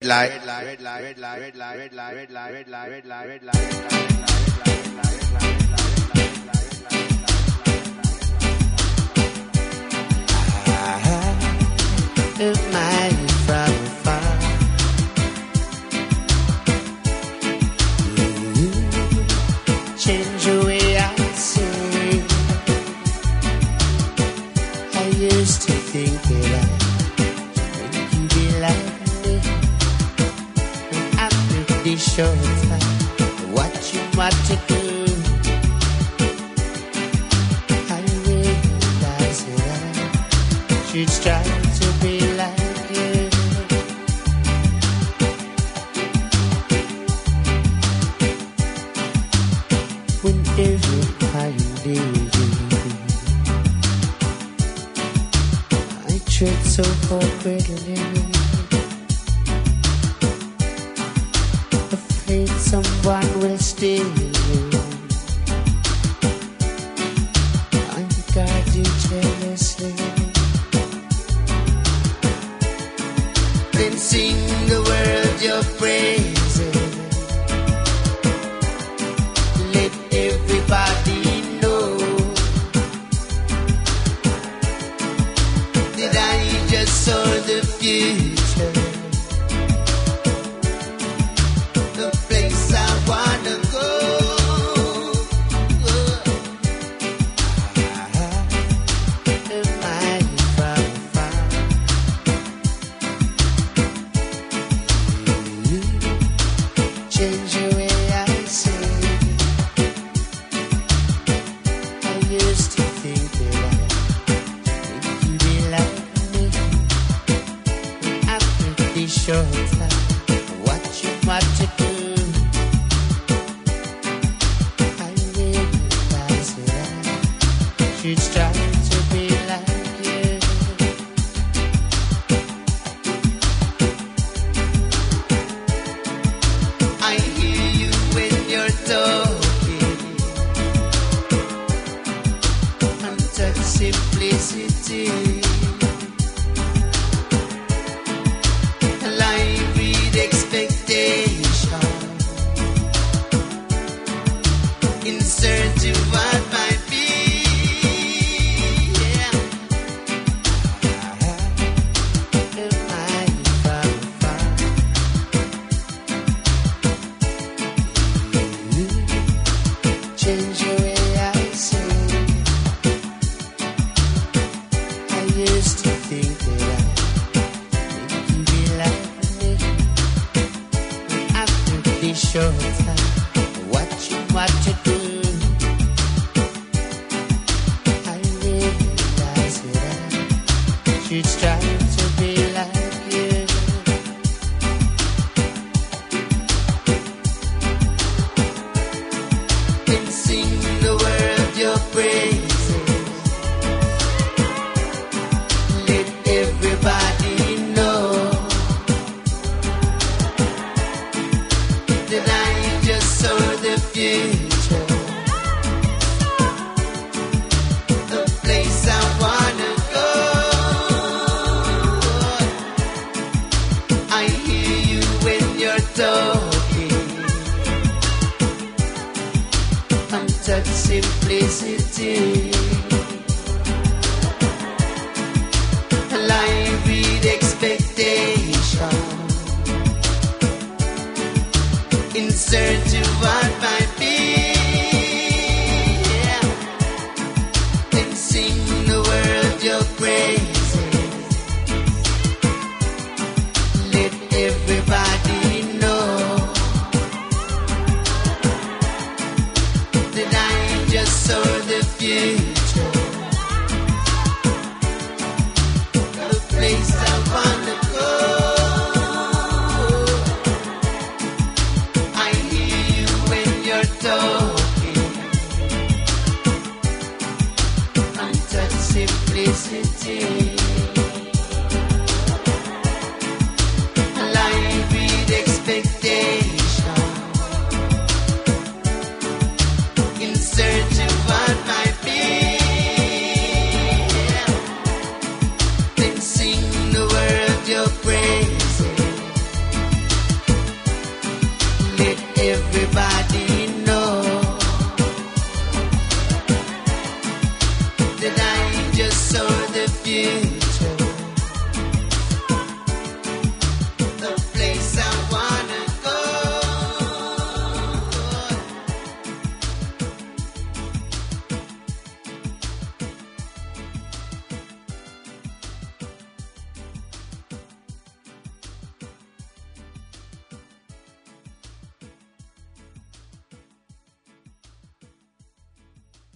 Admire from afar. You change the way I see. I used to think that I make you be like me. And after this short time, what you want to do, I realize that I should strive to be like you. Whenever I'm leaving, I tread so awkwardly, afraid someone will steal you. I guard you jealously, then sing the world your praises. Let everybody know that I just saw the future, the place I wanna go. Admire from afar. You change the way I see. I used to think that I make you be like me. And after this short time, what you want to do, I realize that I should strive to be like you. I hear you when you're talking, untouched simplicity, alive with expectation, in search of what might be. Yeah. Admire from afar. You change the way I see. I used to think that I make you be like me. And after this short time, what you want to do, I realize that I should strive to be like you. And sing the world your praises. Let everybody know that I just saw the future, the place I wanna go. I hear you when you're talking, untouched simplicity, alive with expectation, in search of what might be. Yeah. Then sing the world your praises. Let everybody know that I just saw the future, the place I wanna go. I hear you when you're talking, untouched simplicity, alive with expectation, in search of what might be. Yeah. Then sing the world your praises. that I just saw the view.